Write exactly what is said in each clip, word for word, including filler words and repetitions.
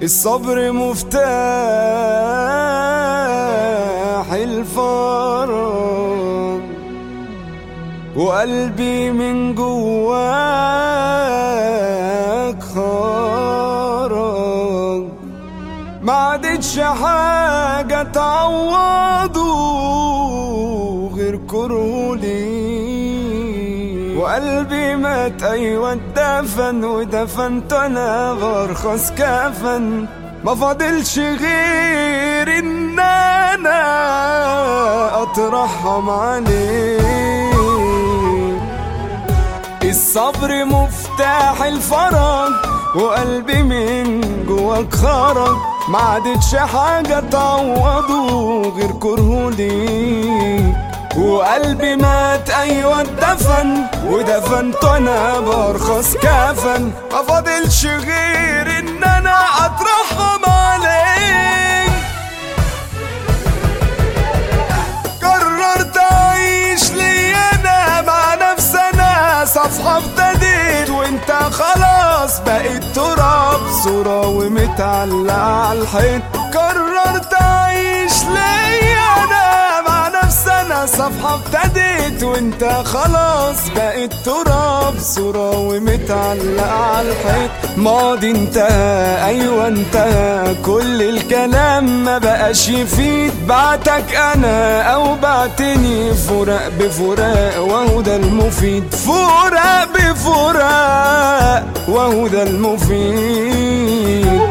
الصبر مفتاح الفرج، وقلبي من جواك خرج، ما عادتش حاجة تعوضه غير كره ليك، وقلبي مات أيوة اتدفن، ودفنت أنا بأرخص كفن، ما فاضلش غير إن أنا أترحم عليك. الصبر مفتاح الفرج، وقلبي من جواك خرج، ما عادتش حاجة تعوضه غير كره ليك، وقلبي مات أيوة اتدفن، ودفنت أنا بأرخص كفن، ما فاضلش غير إن أنا أترحم عليك. قررت أعيش لي أنا مع نفسي، أنا صفحة ابتديت وأنت خلاص بقيت تراب، صورة ومتعلقة على الحيط. قررت أعيش لي أنا مع نفسي، أنا صفحة ابتديت وأنت خلاص بقيت تراب، صورة ومتعلقة على الحيط. ماضي انتهى أيوة انتهى، كل الكلام ما بقاش يفيد، بعتك أنا أو بعتني، فراق بفراق وهو ده المفيد، فراق بفراق وهو ده المفيد.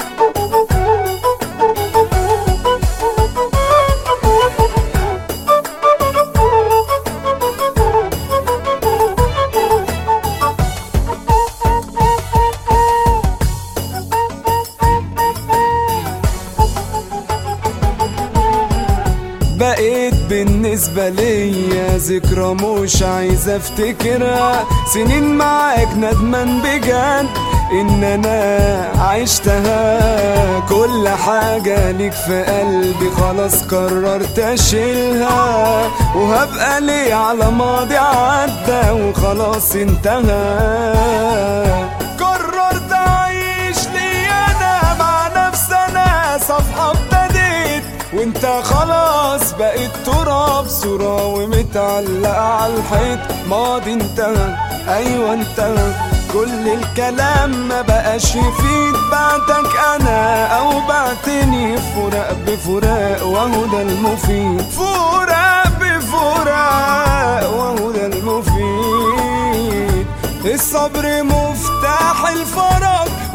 بقيت بالنسبة ليا ذكرى مش عايز افتكرها، سنين معاك ندمان بجد ان انا عشتها، كل حاجة ليك في قلبي خلاص قررت اشيلها، وهبقى ليه على ماضي عدى وخلاص انتهى. قررت اعيش لي انا مع نفسي، انا صفحة ابتديت وانت خلاص بقيت تراب، صورة ومتعلقة على الحيط. ماضي انتهى ايوه انتهى، كل الكلام ما بقاش يفيد، بعتك انا او بعتني، فراق بفراق وهو ده المفيد، فراق بفراق وهو ده المفيد. الصبر مفتاح الفرج،